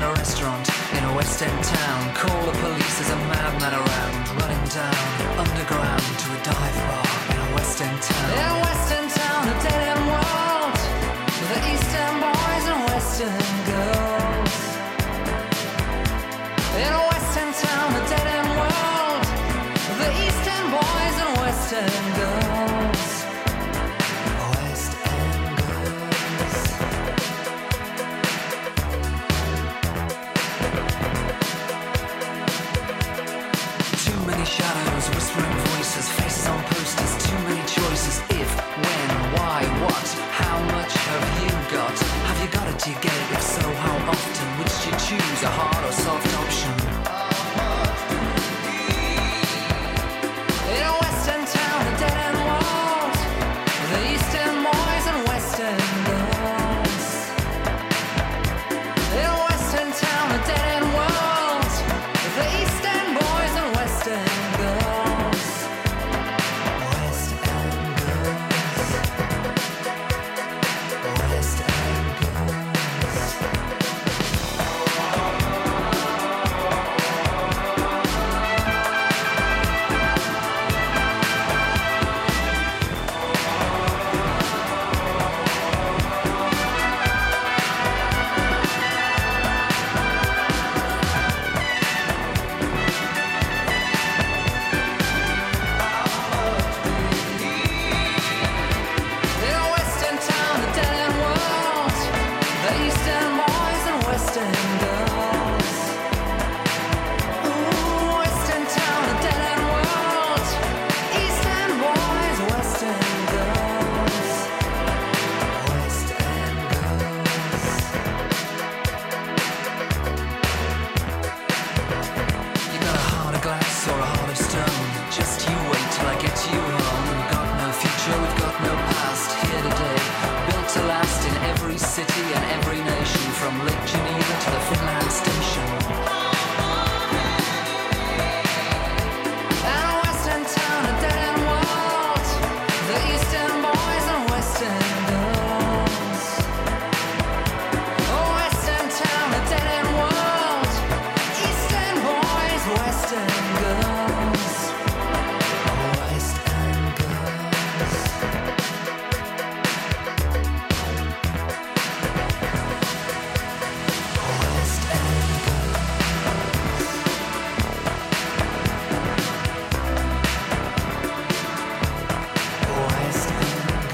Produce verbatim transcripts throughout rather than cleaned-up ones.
a restaurant in a West End town. Call the police, there's a madman around, running down underground to a dive bar in a West End town. In a West End town, a dead end world, with the East End boys and West End girls. In a West End town, a dead end world, with the East End boys and West End girls. West End girls. Too many shadows, whispering voices, faces on posters, too many choices. If, when, why, what, how much have you got? Have you got it, do you get it? If so, how often? Which do you choose, a hard or soft option? In a West End town, a dead end world, the East End boys and West End girls. In a West End town, a dead end world, the East End boys and West End girls. West End girls. West End girls. In a West End town, a dead end world, the East End boys and West End girls. Ooh, West End town, a dead end world, East End boys, West End girls. West End girls. You got a heart of glass or a heart of stone. Just you wait till I get you home. We've got no future, we've got no past. Here today, built to last in every city and every nation, from Lake Geneva to the Finland station. And a West End town, a dead end world, the East End boys and West End girls. Oh, West End town, a dead end world, East End boys, West End girls. West End girls. West End girls. West End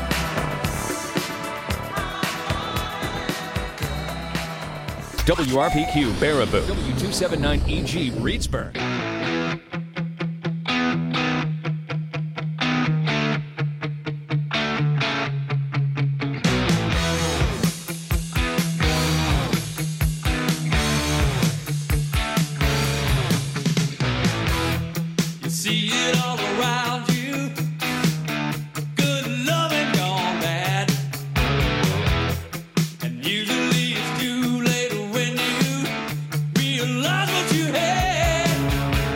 girls. W R P Q Baraboo, W two seventy-nine E G Reedsburg. You see it all around you. Good loving gone bad. And usually it's too late when you realize what you had.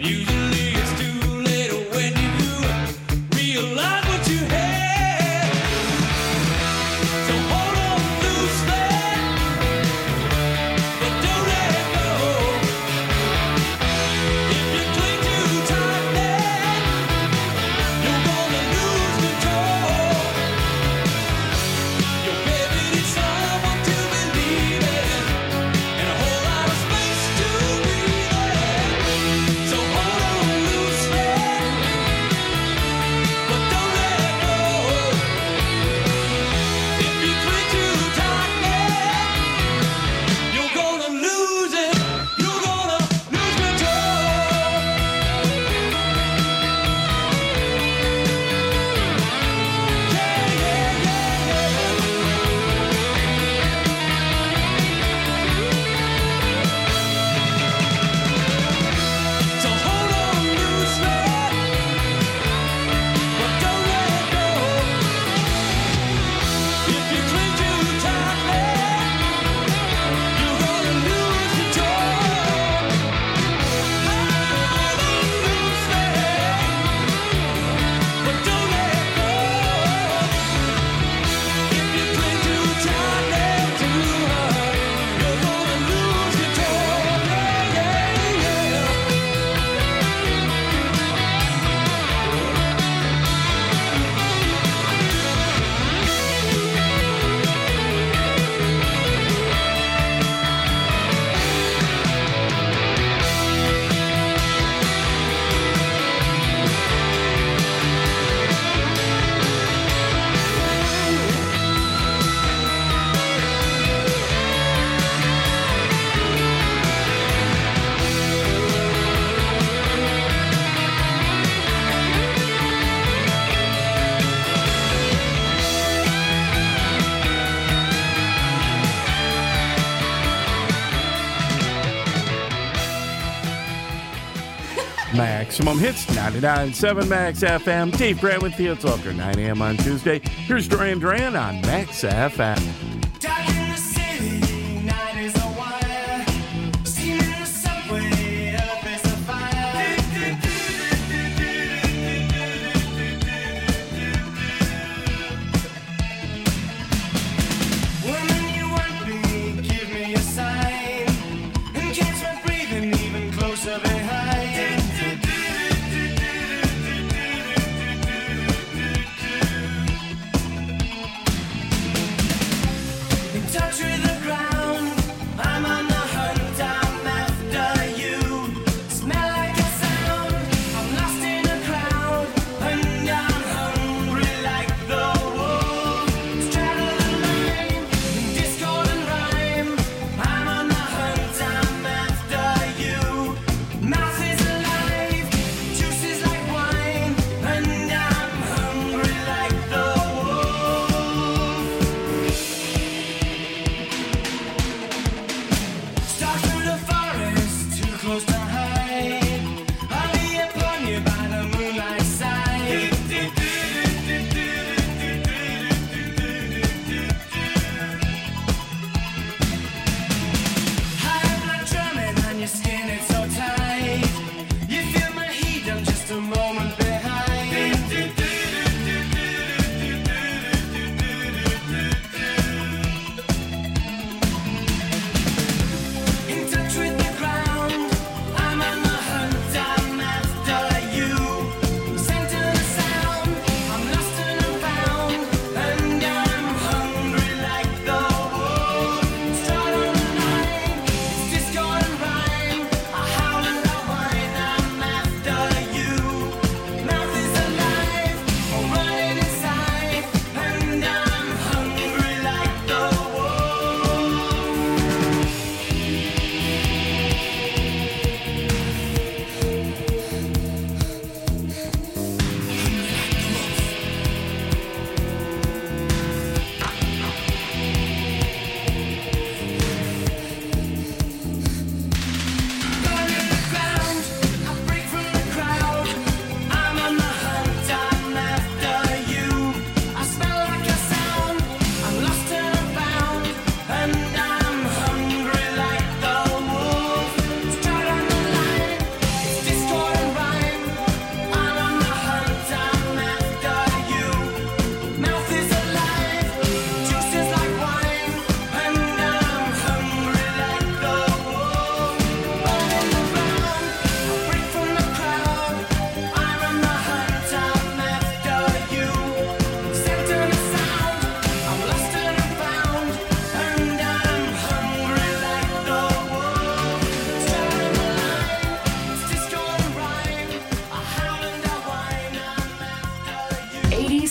Maximum Hits, ninety-nine point seven Max F M. Dave Grant with you. It's Walker, nine a.m. on Tuesday. Here's Duran Duran on Max F M. Tell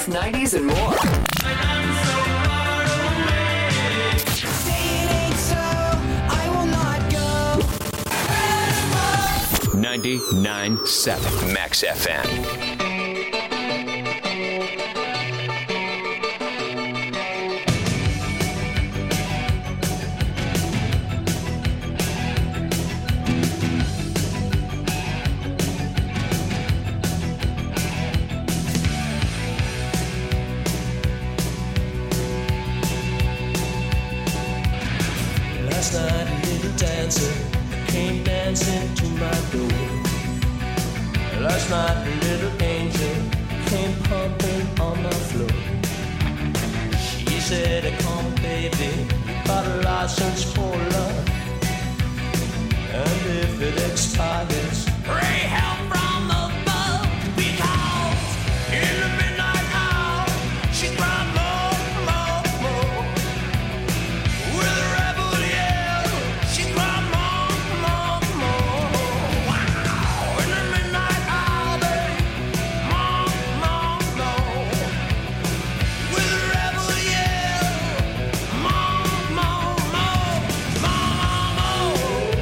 nineties, and more. ninety-nine point seven Max F M. Last night a little dancer came dancing to my door. Last night a little angel came pumping on my floor. She said, come baby, you got a license for love, and if it expires, pray help from above, because in the midnight hour she cried more, more, more. With a rebel yell, she cried more, more, more. Wow! In the midnight hour, babe, more, more, more. With a rebel yell, more, more, more, more, more.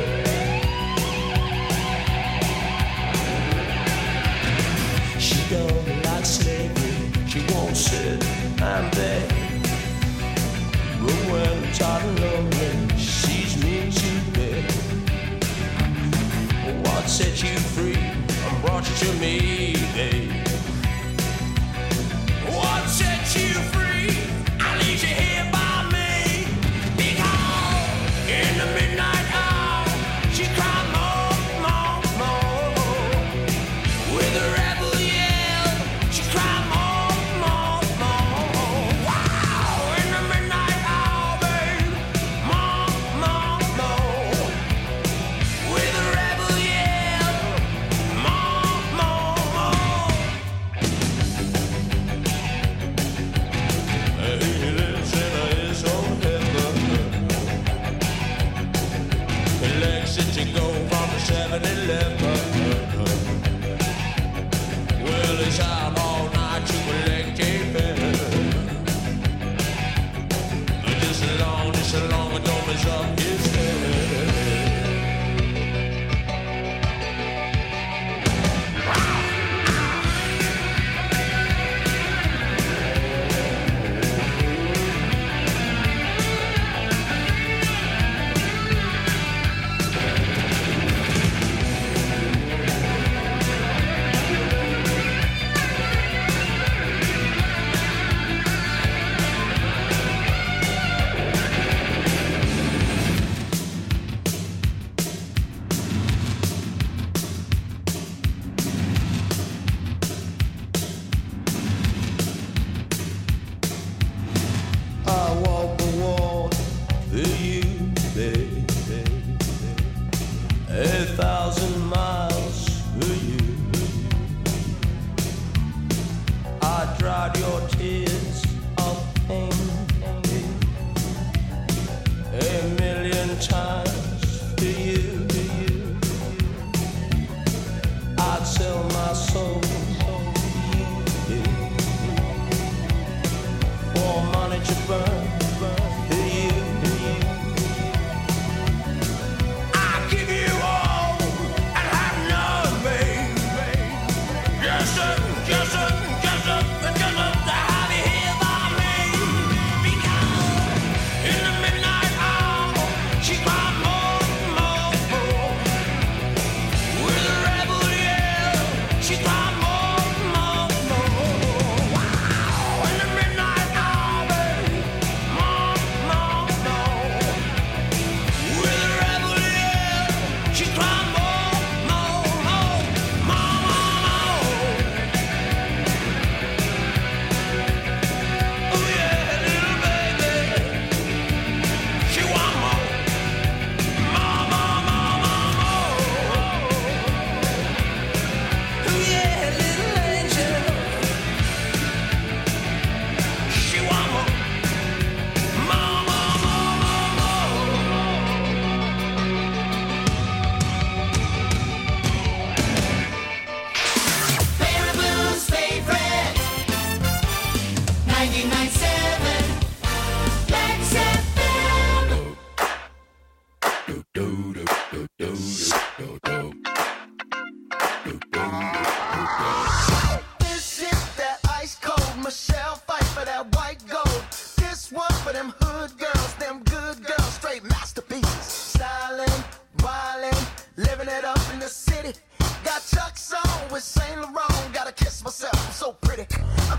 She don't like slavery, she won't sit and beg. But when I'm tired and lonely, she sees me to bed. What set you free and brought you to me, babe? What set you free? I leave you here by me. Because in the midnight hour, she cried more, more, more. With a rebel yell, she cried more, more, more. Wow! In the midnight hour, babe, more, more, more. With a rebel yell, more, more,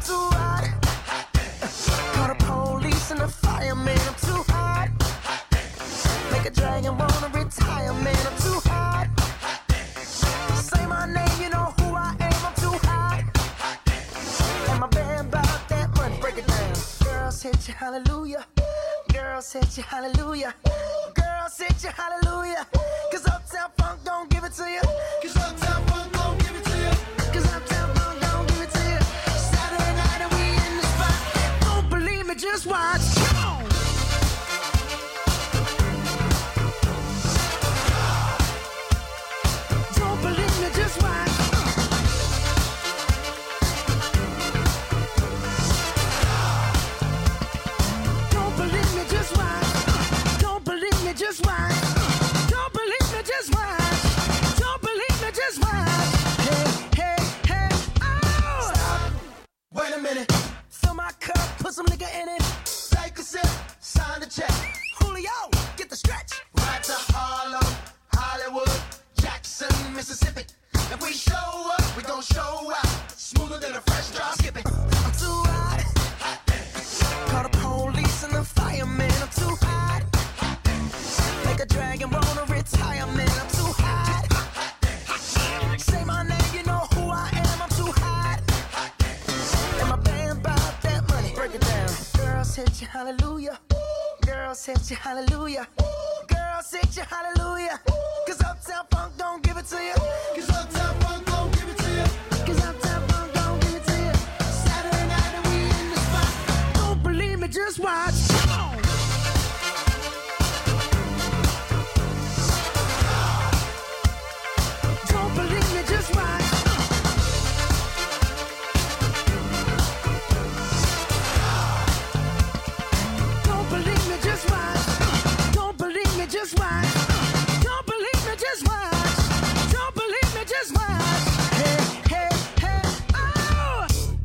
too hot. Call the police and the fireman, I'm too hot. Make a dragon wanna retire, man, I'm too hot. Say my name, you know who I am, I'm too hot. And my band bought that money, break it down. Girls hit you, hallelujah. Girls hit you, hallelujah. Girls hit you, hallelujah. Cause Uptown Funk don't give it to you. Cause Uptown Funk don't give it to you. Cause Uptown Funk don't give it to you. Saturday night and we in the spot. Don't believe me, just watch. Come on. Don't believe me, just watch. Don't believe me, just watch. Don't believe me, just watch. Don't believe me, just watch. Don't believe me, just watch. Hey, hey, hey, oh! Stop. Wait a minute. Fill my cup, put some nigga in it. Take a sip, sign the check. Julio, get the stretch. Right to Harlem, Hollywood, Jackson, Mississippi. If we show up, we gon' show out. Smoother than a fresh drop. Skip it. I'm too hot. Call the police and the fireman. I'm too hot. Make a dragon wanna retire, man. I'm too hot. Say my name, you know who I am. I'm too hot. And my band bought that money. Break it down. Girls hit you, hallelujah. Girls hit you, hallelujah. Girls hit you, hallelujah. Cause Uptown Funk don't give it to you. Cause Uptown Funk don't give it to you. Cause Uptown Funk don't give it to you. Saturday night and we in the spot. Don't believe me, just watch. Come on. Don't believe me, just watch. Don't believe me, just watch. Don't believe me, just watch. Don't believe me, just watch. Don't believe me, just watch. Hey, hey, hey, oh!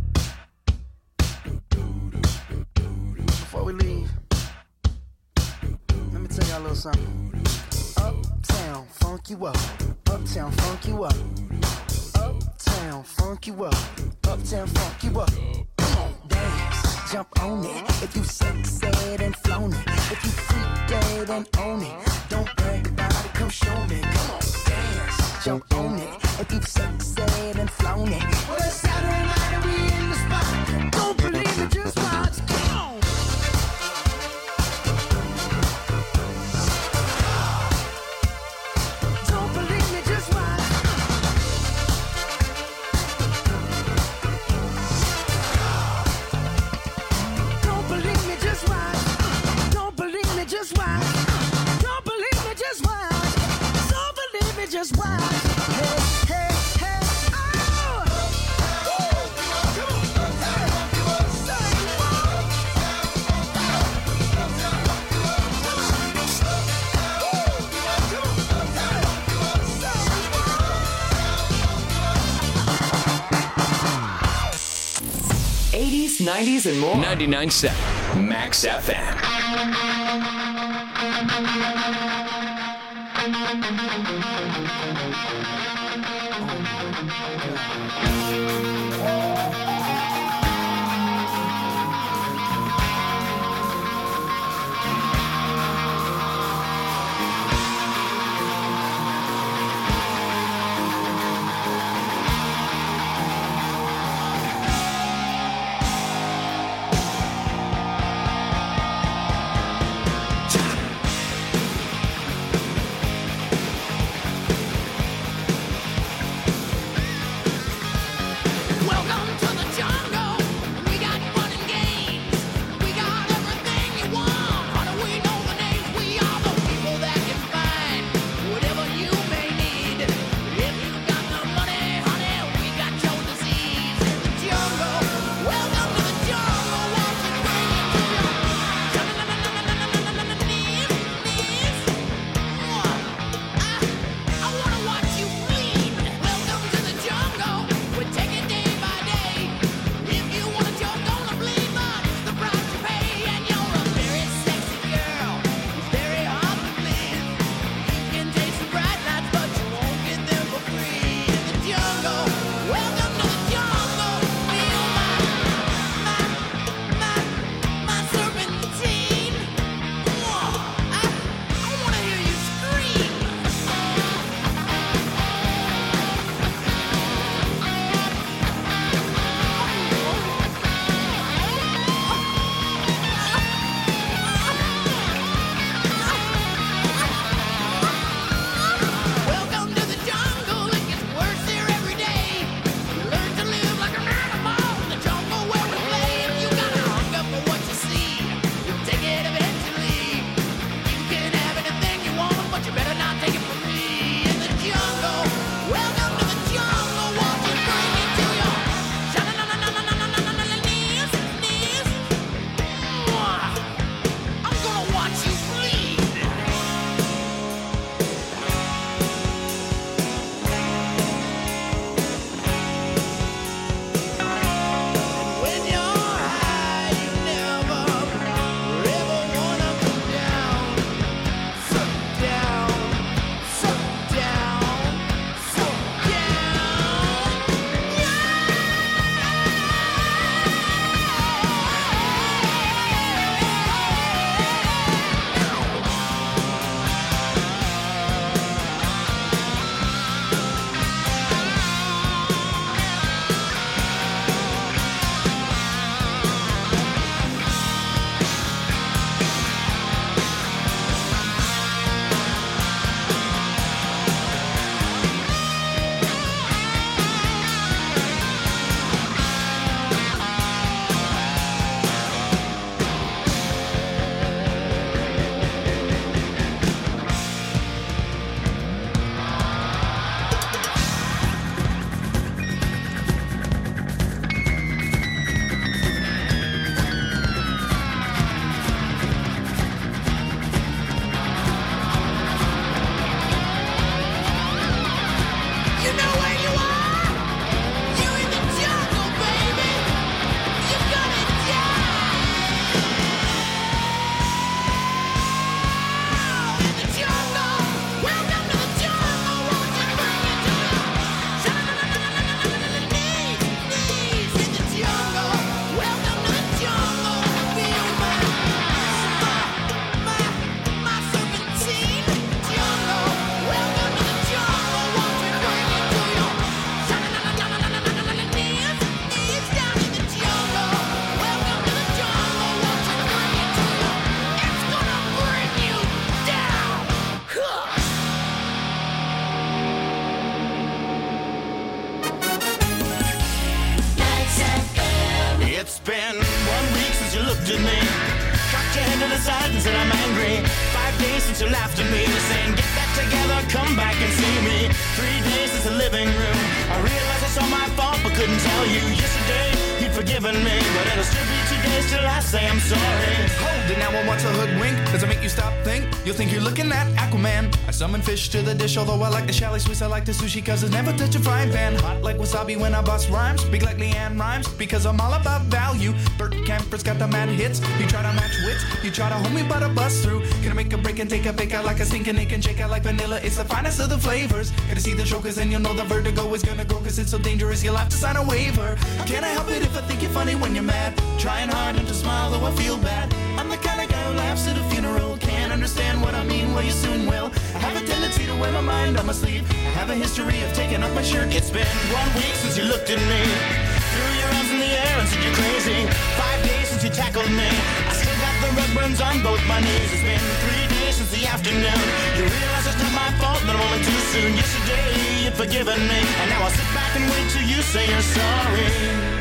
Before we leave, let me tell y'all a little something. Uptown, funk you up. Uptown, funk you up. Uptown, funk you up. Uptown, funk you up. Come on, dance, jump on it. If you sexed and flown it. If you freak dead and own it. Don't brag about it, come show me. Come on, dance, jump on it. If you sexed and flown it. Well, it's Saturday night and we in the spot. Don't believe it, just watch. Come on. Don't believe me, just watch. Don't believe me, just watch. Don't believe me, just watch. Don't believe me, just watch. Don't believe me, just watch. Hey, hey, hey, oh! Come on, hey, say what? eighties, nineties, and more. ninety-nine point seven Max F M. head to the side and said I'm angry. Five days since you laughed at me, saying get back together, come back and see me. Three days since the living room, I realized it's all my fault but couldn't tell you. Yesterday you'd forgiven me, but it'll still be two days till I say I'm sorry. Hold it now, I want to hoodwink. Does it make you stop think? You'll think you're looking at Aquaman. I summon fish to the dish, although I like the chalet Swiss, I like the sushi, cause it's never touch a frying pan. Hot like wasabi when I bust rhymes, big like Leanne rhymes, because I'm all about value. Bert Camper's got the mad hits. You try to match wits, you try to hold me but I bust through. Gonna make a break and take a bake out like a stinking ache and shake out like vanilla. It's the finest of the flavors. Gotta see the show cause then you'll know the vertigo is gonna go, cause it's so dangerous you'll have to sign a waiver. Can't I help it if I think you're funny when you're mad? Trying hard not to smile though I feel bad. I'm the kind of guy who laughs at a funeral. Can't understand what I mean, well you soon will. I have a tendency to wear my mind on my sleeve. I have a history of taking off my shirt. It's been one week since you looked at me, threw your arms in the air and said you're crazy. Five days since you tackled me, I still got the rug burns on both my knees. It's been three days since the afternoon. You realize it's not my fault, but I'm only too soon. Yesterday you'd forgiven me, and now I'll sit back and wait till you say you're sorry.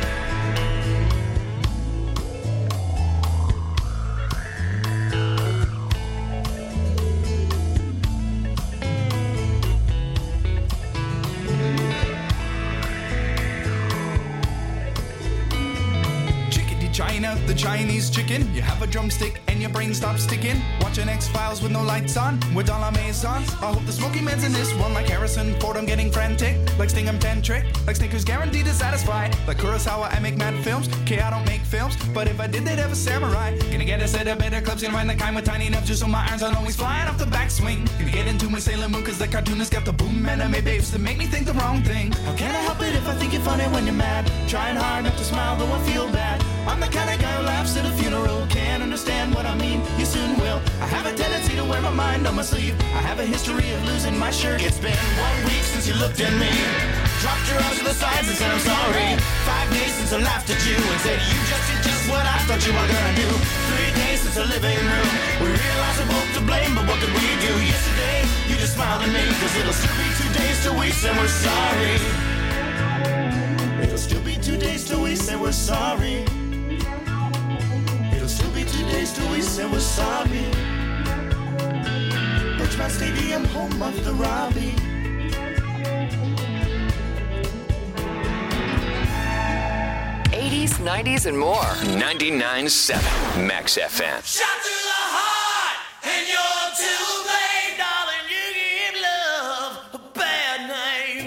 China, the Chinese chicken. You have a drumstick and your brain stops sticking. Watching X-Files with no lights on, with all our maisons. I hope the Smoky Man's in this one, like Harrison Ford, I'm getting frantic. Like Sting, I'm tantric. Like Snickers, guaranteed to satisfy. Like Kurosawa, I make mad films. K, I don't make films, but if I did, they'd have a samurai. Gonna get a set of better clubs, gonna find the kind with tiny enough just so my irons aren't always flying off the backswing. Gonna get into my Sailor Moon, cause the cartoonist got the boom anime babes that make me think the wrong thing. How can I help it if I think you're funny when you're mad? Trying hard not to smile, though I feel bad. I'm the kind of guy who laughs at a funeral. Can't understand what I mean, you soon will. I have a tendency to wear my mind on my sleeve. I have a history of losing my shirt. It's been one week since you looked at me, dropped your arms to the sides and said I'm sorry. Five days since I laughed at you and said you just did just what I thought you were gonna do. Three days since the living room, we realized we're both to blame, but what could we do? Yesterday, you just smiled at me, cause it'll still be two days till we say we're sorry. It'll still be two days till we say we're sorry. It'll still be two days till we say we're sorry. Birchmount Stadium, home of the Robbie. eighties, nineties, and more. ninety-nine point seven Max F M. Shot through the heart, and you're too late, darling. You give love a bad name.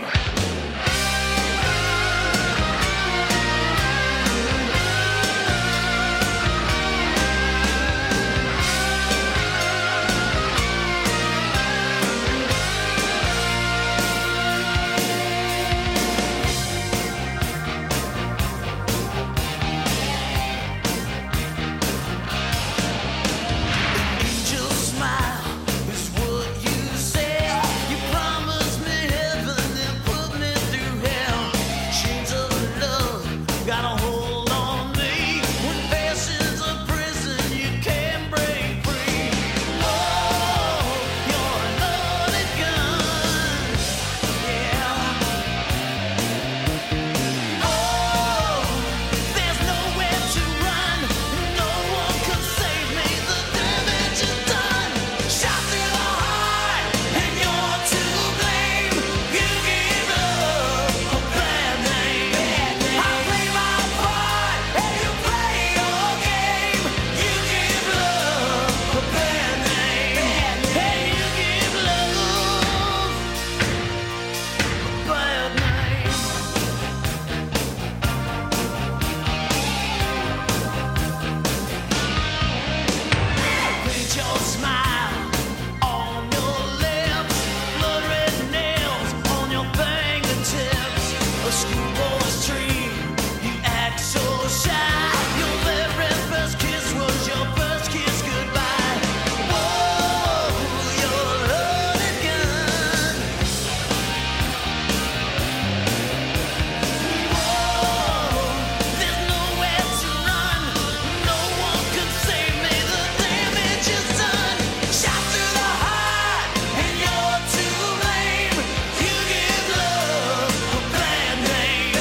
Name.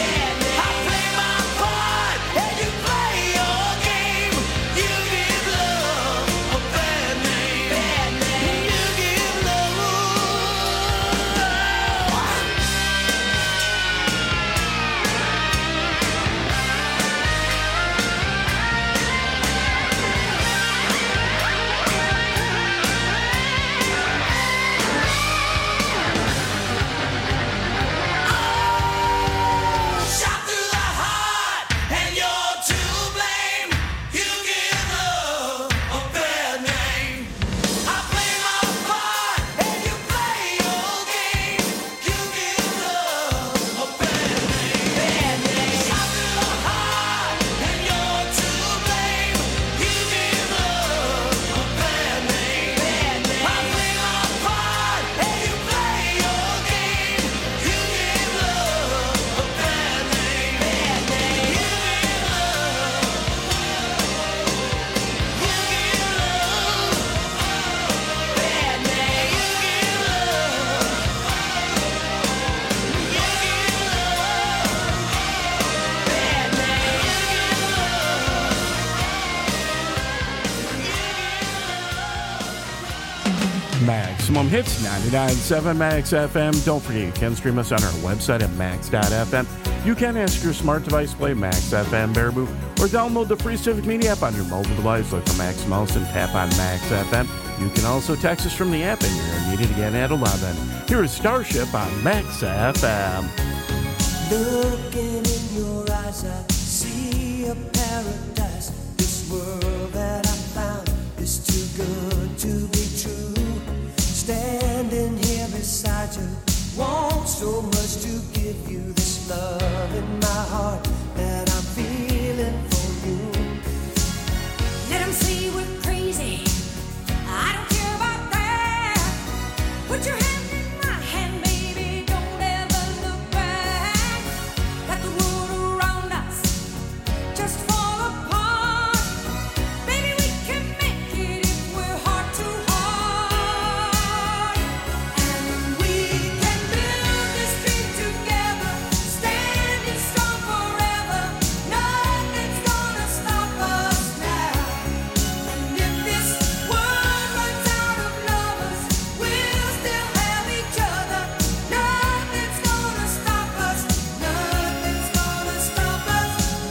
Maximum Hits, ninety-nine point seven Max F M. Don't forget, you can stream us on our website at max dot f m. You can ask your smart device to play Max F M Baraboo, or download the free Civic Media app on your mobile device. Look for Max Mouse and tap on Max F M. You can also text us from the app, and you're needed again at eleven. Here is Starship on Max F M. Looking in your eyes, I see a paradise. This world that I found is too good to be true. Standing here beside you, want so much to give you this love in my heart that I'm feeling for you. Let them say we're crazy. I don't care about that. Put your hand in my hand, baby. Don't ever look back. Let the world around us just fall apart. Baby, we can make it if we're heart to heart. And we can build this dream together, standing strong forever. Nothing's gonna stop us now. And if this world runs out of lovers, we'll still have each other. Nothing's gonna stop us. Nothing's gonna stop us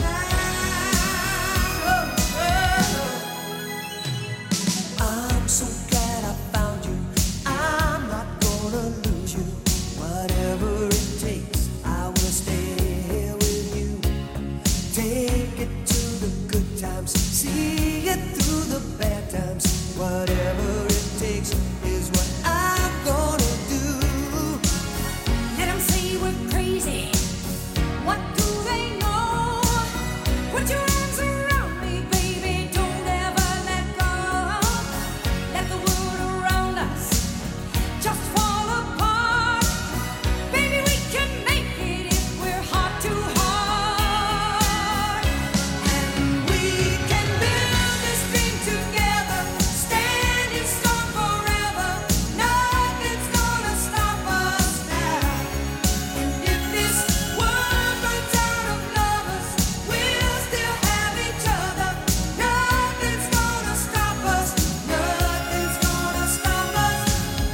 now. I'm so glad I found you. I'm not gonna lose you. Whatever it takes, I will stay here with you. Take it to the good times, see it through the bad times. Whatever it takes is what I'm gonna do. Let them say we're crazy. What do they know? Put your arms around me, baby. Don't ever let go. Let the world around us just fall apart. Baby, we can make it if we're heart to heart. And we can build this dream together, standing strong forever. Nothing's gonna stop us now. And if this world runs out of lovers, we'll still have each other. Nothing's gonna stop us. Nothing's gonna stop us.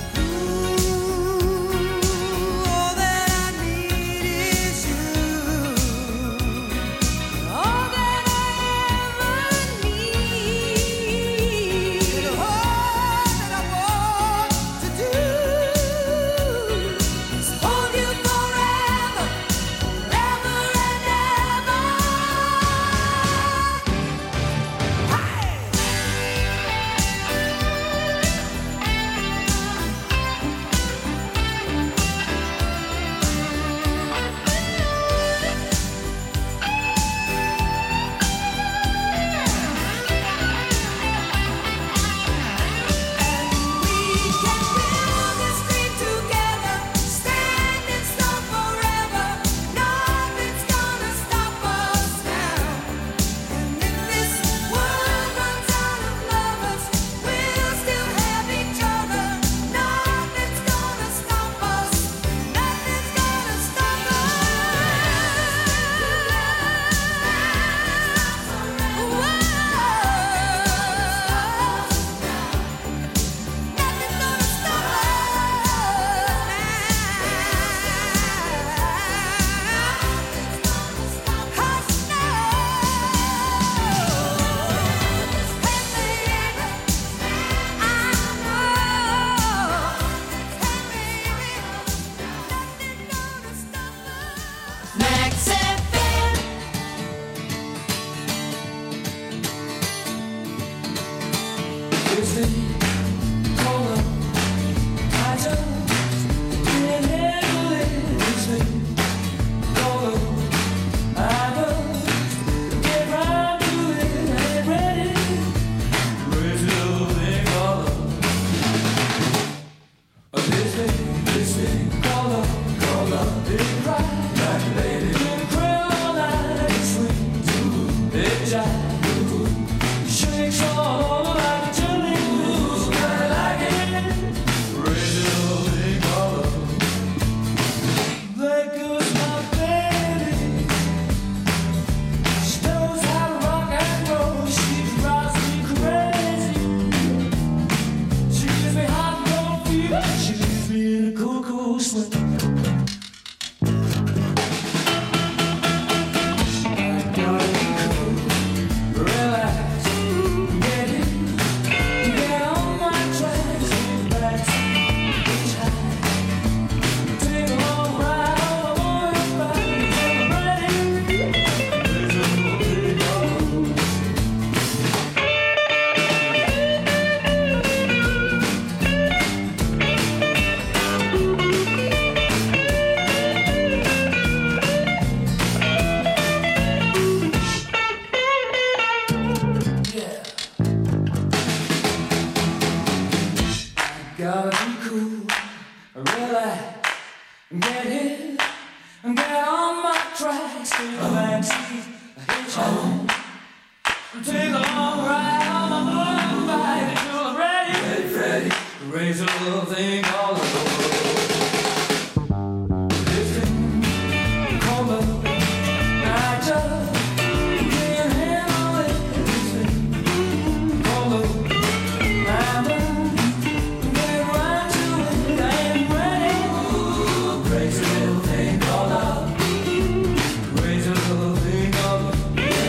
Ooh, all that I need is you. All that I ever need. And all that I want to do is Hold you forever, forever and ever. We can build this dream together, standing strong forever. Nothing's gonna stop us now. And if this world runs out of lovers, we'll still have each other. Nothing's gonna stop us. Nothing's gonna stop Max F M. Shakes all over like a jelly. the backseat, I hitch home. Take a long ride on my motorbike until I'm ready. Ready, Freddy, raise a little thing called the road. This thing called the night job. Can't handle it. This thing called the night job. Get right to it, I ain't ready. Ooh, raise a little thing called love. Raise a little thing called love.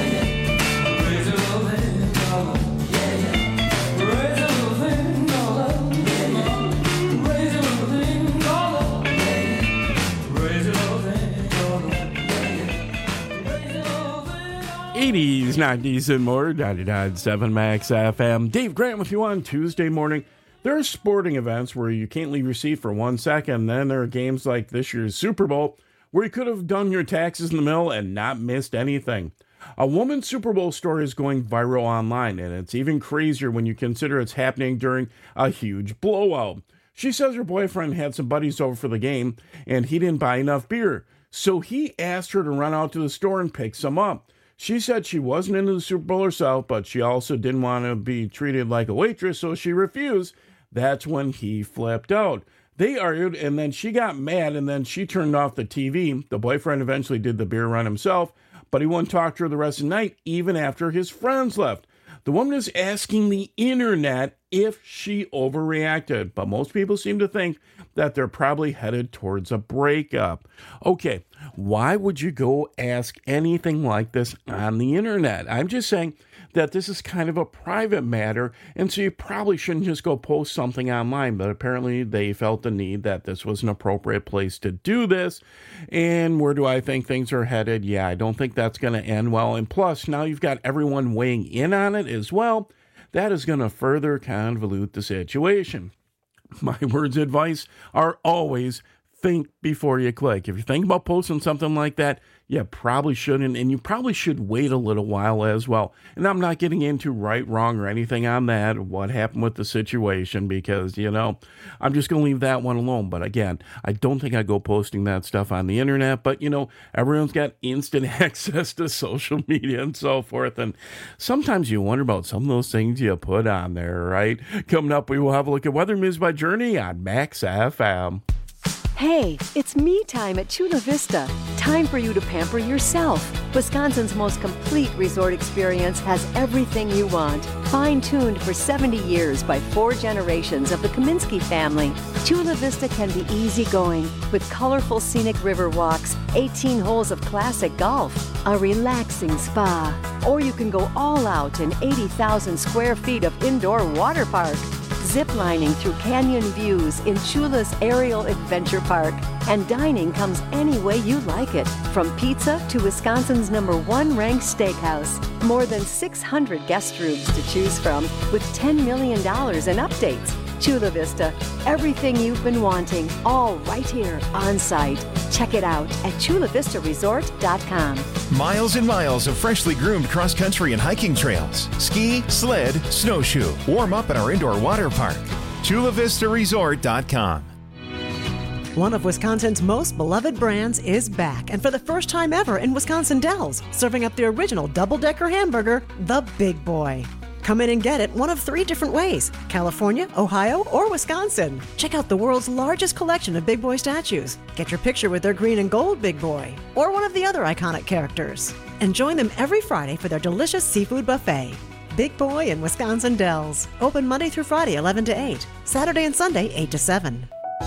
eighties, nineties, and more. ninety-nine point seven Max F M. Dave Grant with you on Tuesday morning. There are sporting events where you can't leave your seat for one second. Then there are games like this year's Super Bowl where you could have done your taxes in the mail and not missed anything. A woman's Super Bowl story is going viral online, and it's even crazier when you consider it's happening during a huge blowout. She says her boyfriend had some buddies over for the game, and he didn't buy enough beer, so he asked her to run out to the store and pick some up. She said she wasn't into the Super Bowl herself, but she also didn't want to be treated like a waitress, so she refused. That's when he flipped out. They argued, and then she got mad, and then she turned off the T V. The boyfriend eventually did the beer run himself, but he wouldn't talk to her the rest of the night, even after his friends left. The woman is asking the internet if she overreacted, but most people seem to think that they're probably headed towards a breakup. Okay, why would you go ask anything like this on the internet? I'm just saying that this is kind of a private matter, and so you probably shouldn't just go post something online, but apparently they felt the need that this was an appropriate place to do this. And where do I think things are headed? Yeah, I don't think that's going to end well, and plus, now you've got everyone weighing in on it as well. That is going to further convolute the situation. My words of advice are always think before you click. If you think about posting something like that, you probably shouldn't, and you probably should wait a little while as well. And I'm not getting into right, wrong, or anything on that, what happened with the situation, because, you know, I'm just going to leave that one alone. But again, I don't think I go posting that stuff on the internet, but, you know, everyone's got instant access to social media and so forth, and sometimes you wonder about some of those things you put on there, right? Coming up, we will have a look at Weather News by Journey on Max F M. Hey, it's me time at Chula Vista. Time for you to pamper yourself. Wisconsin's most complete resort experience has everything you want. Fine-tuned for seventy years by four generations of the Kaminsky family, Chula Vista can be easygoing with colorful scenic river walks, eighteen holes of classic golf, a relaxing spa, or you can go all out in eighty thousand square feet of indoor water park. Ziplining through canyon views in Chula's Aerial Adventure Park. And dining comes any way you like it, from pizza to Wisconsin's number one ranked steakhouse. More than six hundred guest rooms to choose from with ten million dollars in updates. Chula Vista, everything you've been wanting, all right here on site. Check it out at chula vista resort dot com. Miles and miles of freshly groomed cross-country and hiking trails. Ski, sled, snowshoe. Warm up at our indoor water park. chula vista resort dot com. One of Wisconsin's most beloved brands is back, and for the first time ever in Wisconsin Dells, serving up the original double-decker hamburger, the Big Boy. Come in and get it one of three different ways: California, Ohio, or Wisconsin. Check out the world's largest collection of Big Boy statues. Get your picture with their green and gold Big Boy, or one of the other iconic characters. And join them every Friday for their delicious seafood buffet. Big Boy in Wisconsin Dells. Open Monday through Friday, eleven to eight. Saturday and Sunday, eight to seven.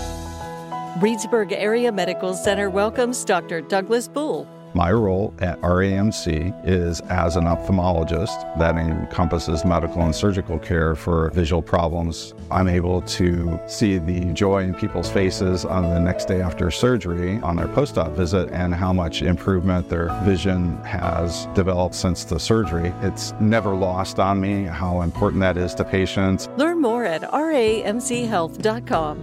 Reedsburg Area Medical Center welcomes Doctor Douglas Bull. My role at R A M C is as an ophthalmologist. That encompasses medical and surgical care for visual problems. I'm able to see the joy in people's faces on the next day after surgery on their post-op visit and how much improvement their vision has developed since the surgery. It's never lost on me how important that is to patients. Learn more at R A M C health dot com.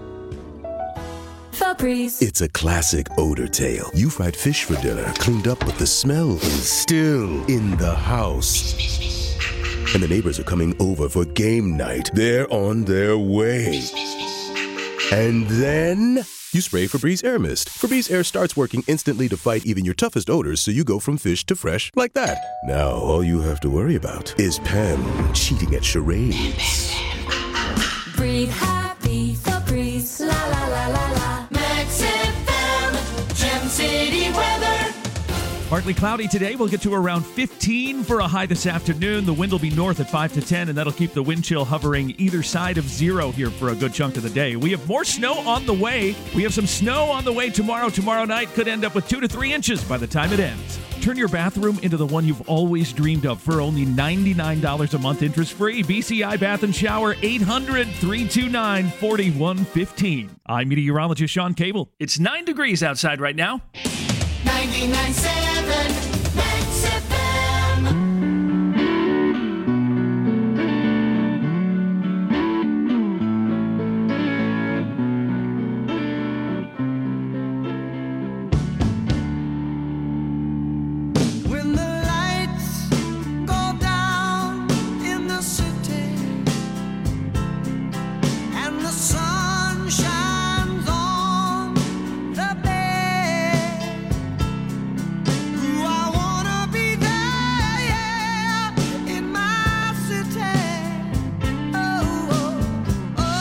Febreze. It's a classic odor tale. You fried fish for dinner, cleaned up, but the smell is still in the house. And the neighbors are coming over for game night. They're on their way. And then You spray Febreze Air Mist. Febreze Air starts working instantly to fight even your toughest odors, so you go from fish to fresh like that. Now, all you have to worry about is Pam cheating at charades. Breathe happy, Febreze, la la la la la. Max F M, Gem City weather. Partly cloudy today. We'll get to around fifteen for a high this afternoon. The wind will be north at five to ten, and that'll keep the wind chill hovering either side of zero here for a good chunk of the day. We have more snow on the way. We have some snow on the way tomorrow. Tomorrow night could end up with two to three inches by the time it ends. Turn your bathroom into the one you've always dreamed of for only ninety-nine dollars a month interest-free. B C I Bath and Shower, eight hundred, three two nine, four one one five. I'm meteorologist Sean Cable. It's nine degrees outside right now. ninety-nine point seven Max F M. When the lights go down in the city and the sun shines on the bay, ooh, I wanna be there, yeah, in my city. Oh, oh, oh,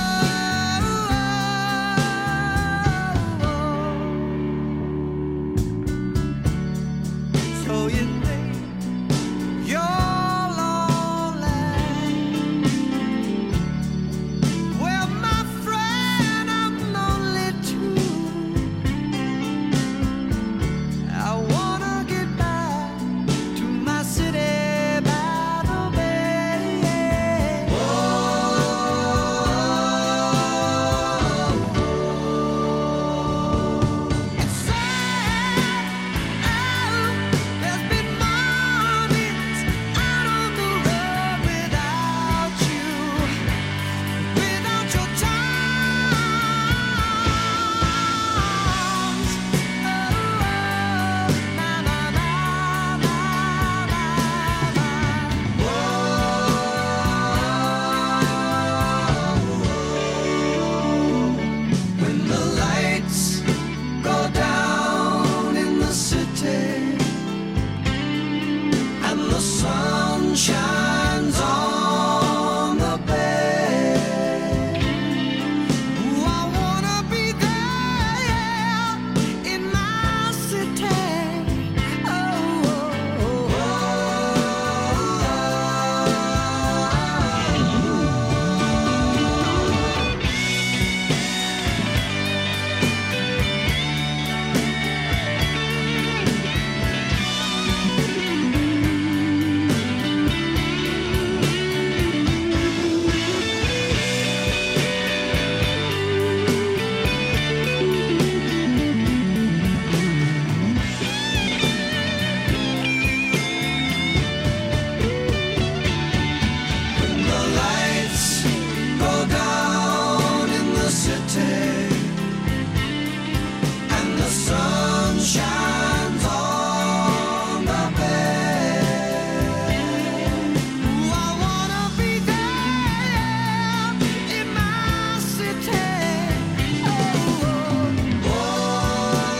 oh. So you think you're lonely? Well, my friend, I'm lonely too. I wanna get back to my city by the bay. It's sad. There's been mornings out on the road without you, without your charms. Oh, na na na When the lights go down in the city and the sun shines on the bay, ooh, I wanna be there, yeah, in my city. Oh, oh, when the lights go down in the city and the sun shines on the bay, ooh, I wanna be there in my city. Oh, oh,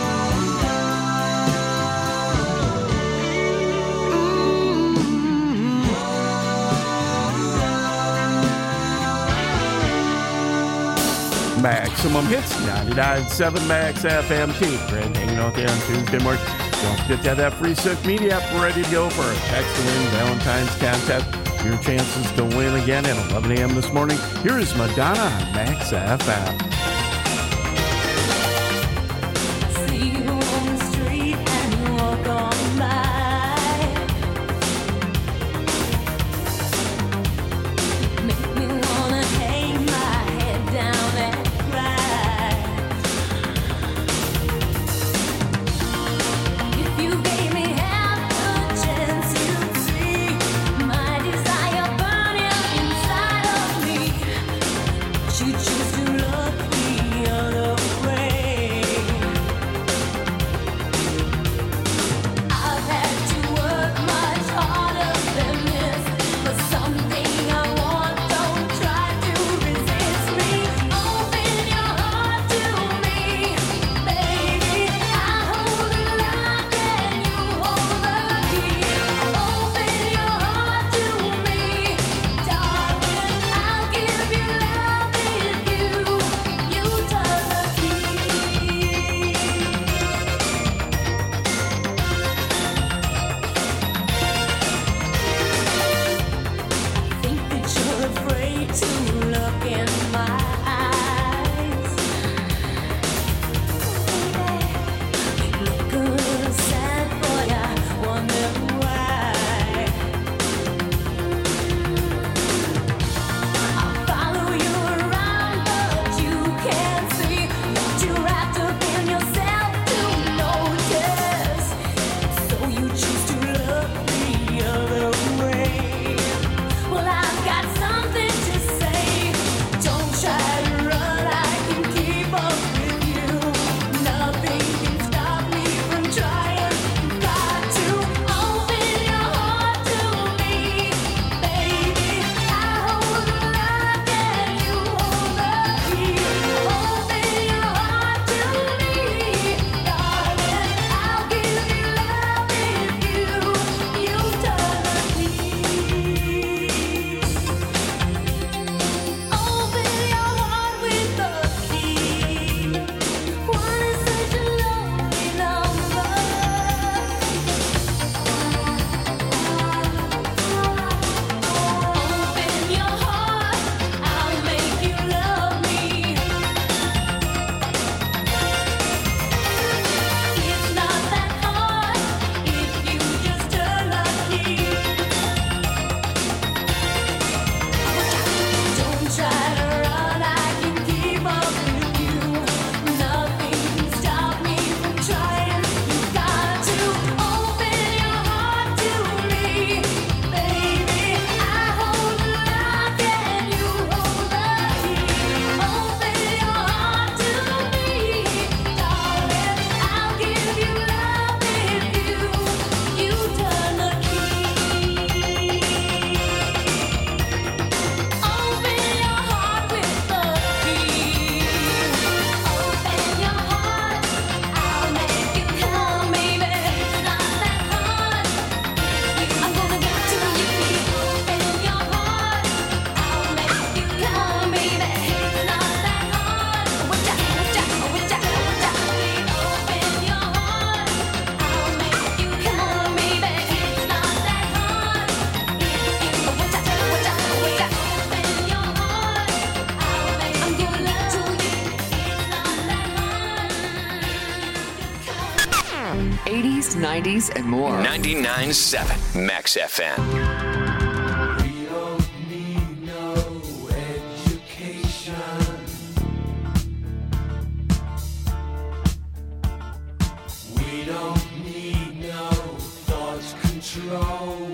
Maximum Hits, ninety-nine point seven Max F M. Keith Grant hanging out there on Tuesday morning. Don't forget to have that free Sick Media app ready to go for our Text to Win Valentine's contest. Your chances to win again at eleven a.m. this morning. Here is Madonna on Max F M. See you on the street and walk on by. Make me wanna hang my head down and cry. If you gave me half a chance, you'd see my desire burning inside of me. But you choose to look nineties, and more. ninety-nine point seven Max F M. Control.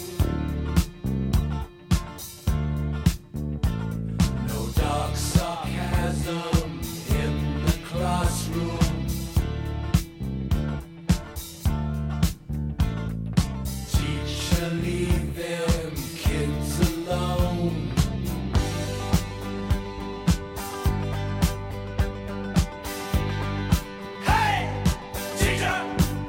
No dark sarcasm in the classroom. Teacher, leave them kids alone. Hey, teacher!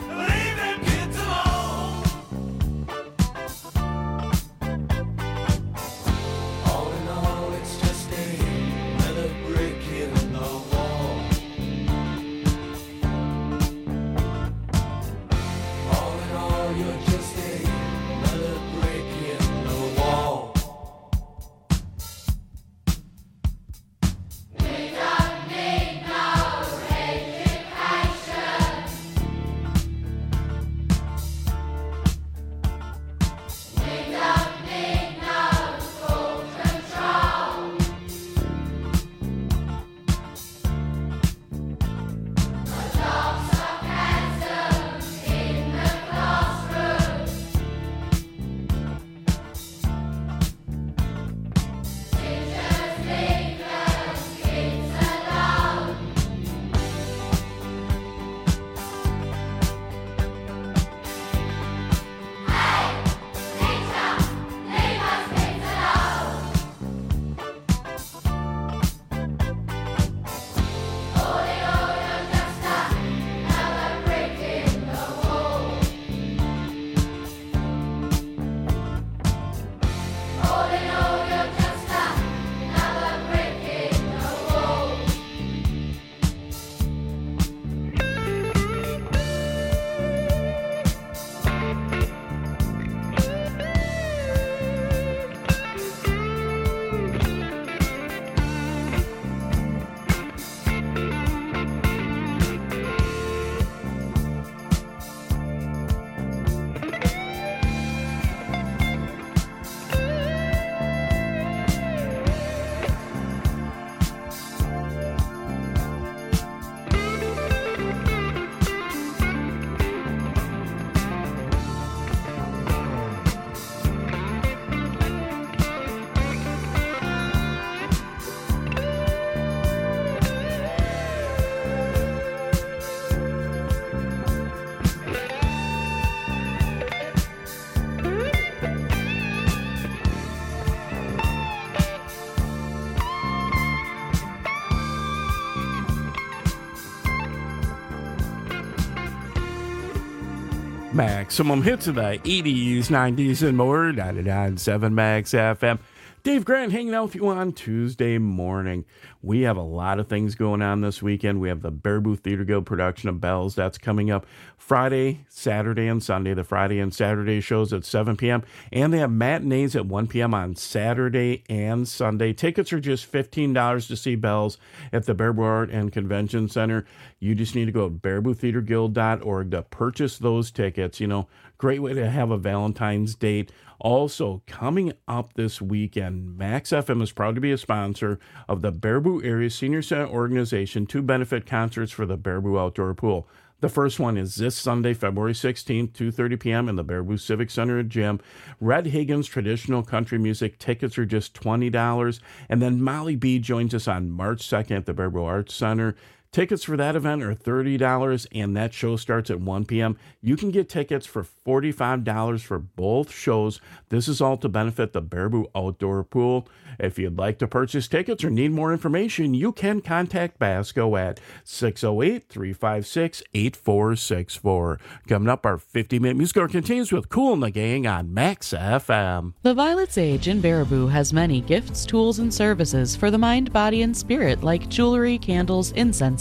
Maximum hits of the eighties, nineties, and more. ninety-nine point seven Max F M. Dave Grant hanging out with you on Tuesday morning. We have a lot of things going on this weekend. We have the Baraboo Theater Guild production of Bells. That's coming up Friday, Saturday, and Sunday. The Friday and Saturday shows at seven p.m. And they have matinees at one p.m. on Saturday and Sunday. Tickets are just fifteen dollars to see Bells at the Baraboo Art and Convention Center. You just need to go to baraboo theater guild dot org to purchase those tickets. You know, great way to have a Valentine's date. Also, coming up this weekend, Max F M is proud to be a sponsor of the Baraboo Area Senior Center Organization, two benefit concerts for the Baraboo Outdoor Pool. The first one is this Sunday, February sixteenth, two thirty p.m. in the Baraboo Civic Center Gym. Red Higgins Traditional Country Music. Tickets are just twenty dollars. And then Molly B joins us on March second at the Baraboo Arts Center. Tickets for that event are thirty dollars, and that show starts at one p.m. You can get tickets for forty-five dollars for both shows. This is all to benefit the Baraboo Outdoor Pool. If you'd like to purchase tickets or need more information, you can contact Basco at six oh eight, three five six, eight four six four. Coming up, our fifty-minute music hour continues with Kool and the Gang on Max F M. The Violet's Age in Baraboo has many gifts, tools, and services for the mind, body, and spirit, like jewelry, candles, incense,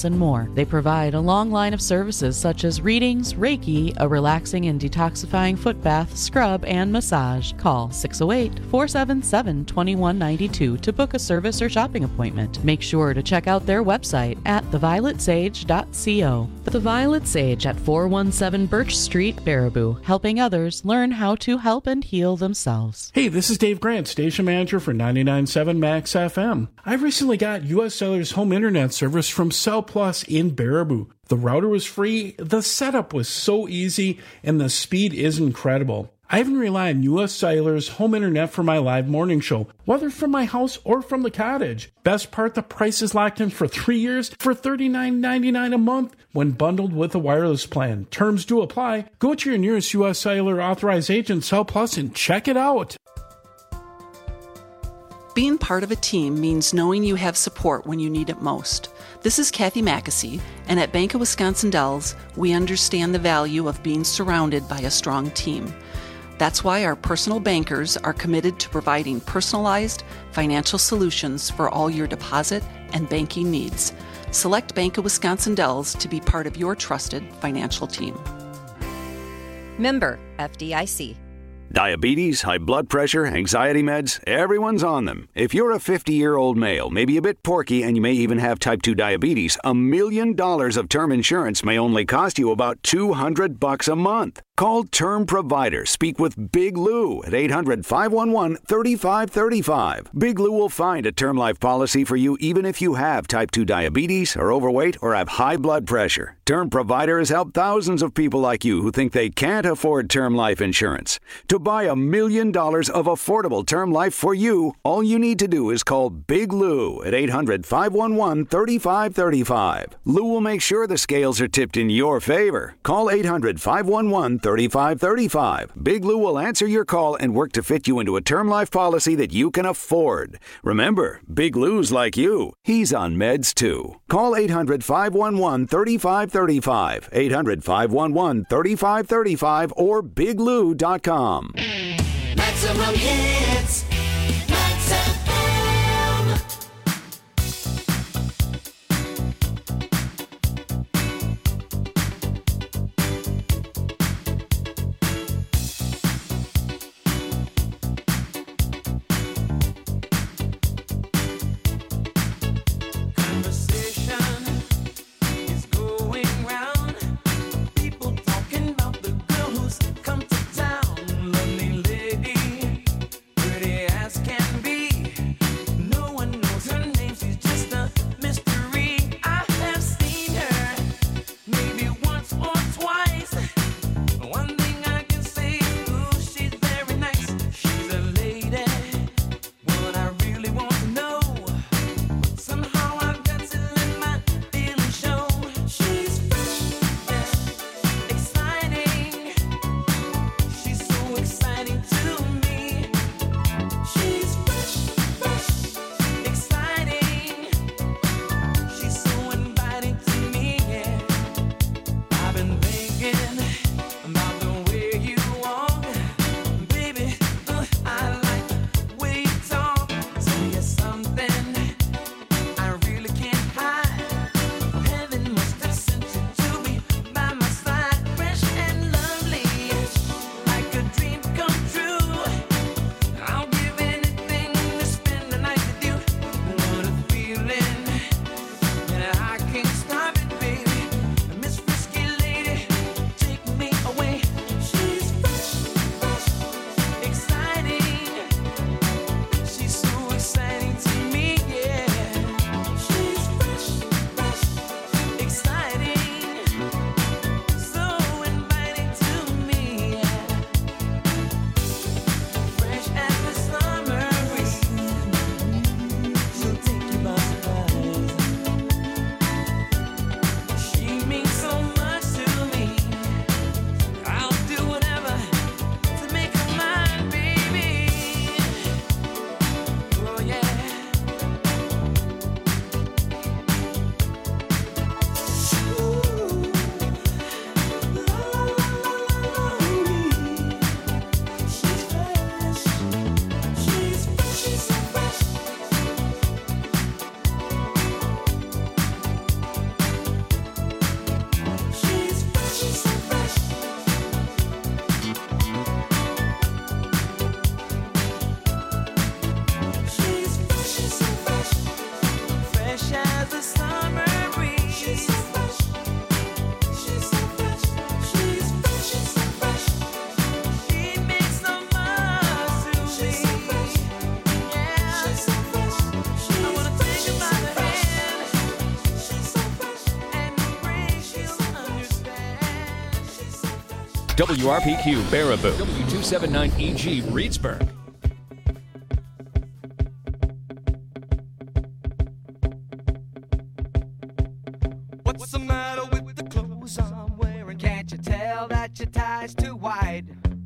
treatments, and more. They provide a long line of services such as readings, Reiki, a relaxing and detoxifying foot bath, scrub, and massage. Call six oh eight, four seven seven, two one nine two to book a service or shopping appointment. Make sure to check out their website at the violet sage dot co. The Violet Sage at four one seven Birch Street, Baraboo, helping others learn how to help and heal themselves. Hey, this is Dave Grant, station manager for ninety-nine point seven Max F M. I recently got U S Cellular's home internet service from Cell Plus in Baraboo. The router was free, the setup was so easy, and the speed is incredible. I even rely on U S Cellular's home internet for my live morning show, whether from my house or from the cottage. Best part, the price is locked in for three years for thirty-nine ninety-nine a month when bundled with a wireless plan. Terms do apply. Go to your nearest U S Cellular authorized agent, Cell Plus, and check it out. Being part of a team means knowing you have support when you need it most. This is Kathy Mackesy, and at Bank of Wisconsin Dells, we understand the value of being surrounded by a strong team. That's why our personal bankers are committed to providing personalized financial solutions for all your deposit and banking needs. Select Bank of Wisconsin Dells to be part of your trusted financial team. Member F D I C. Diabetes, high blood pressure, anxiety meds, everyone's on them. If you're a fifty-year-old male, maybe a bit porky, and you may even have type two diabetes, a million dollars of term insurance may only cost you about two hundred bucks a month. Call Term Provider. Speak with Big Lou at eight hundred, five one one, three five three five. Big Lou will find a term life policy for you even if you have type two diabetes, are overweight, or have high blood pressure. Term Provider has helped thousands of people like you who think they can't afford term life insurance. To buy a million dollars of affordable term life for you, all you need to do is call Big Lou at eight hundred, five one one, three five three five. Lou will make sure the scales are tipped in your favor. Call eight hundred, five one one, three five three five. Big Lou will answer your call and work to fit you into a term life policy that you can afford. Remember, Big Lou's like you. He's on meds too. Call eight hundred, five one one, three five three five. eight hundred, five one one, three five three five or big lou dot com. Maximum hits, Max F M. Conversation is going round. People talking about the girl who's come to town. Lovely lady, pretty W R P Q Baraboo. W two seventy-nine E G Reedsburg. What's the matter with the clothes I'm wearing? Can't you tell that your tie's too wide?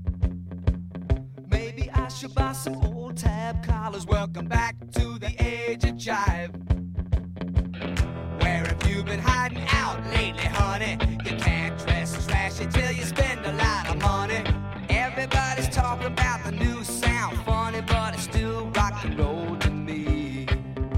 Maybe I should buy some old tab collars. Welcome back to the age of jive. Where have you been hiding out lately, honey? You can't dress trashy till you spend a lot of money. Everybody's talking about the new sound, funny, but it's still rock and roll to me.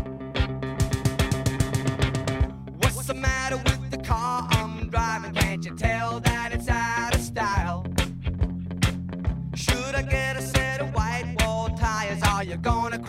What's the matter with the car I'm driving? Can't you tell that it's out of style? Should I get a set of white wall tires? Are you gonna